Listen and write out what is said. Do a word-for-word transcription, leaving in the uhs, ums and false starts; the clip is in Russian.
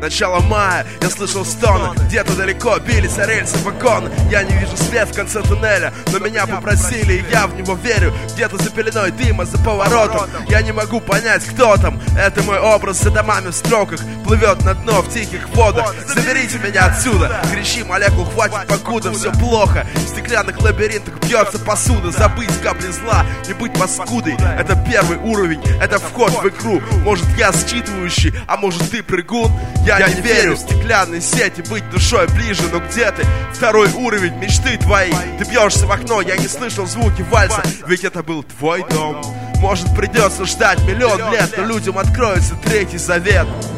начало мая. Я слышал стоны, где-то далеко бились о рельсы вагоны. Я не вижу свет в конце туннеля, но меня попросили, и я в него верю. Где-то за пеленой дыма, за поворотом я не могу понять, кто там. Это мой образ за домами в строках, плывет на дно в тихих водах. Заберите меня отсюда, кричи молекул, хватит покуда, все плохо. В стеклянных лабиринтах бьется посуда. Забыть капли зла, не быть паскудой. Это первый уровень, это вход в игру. Может я считывающий, а может ты прыгун. Я, я не верю в стеклянные сети, быть душой ближе, но где ты? Второй уровень, мечты твои. Ты бьешься в окно, я не слышал звуки вальса, ведь это был твой дом. Может придется ждать миллион лет, но людям откроется третий завет.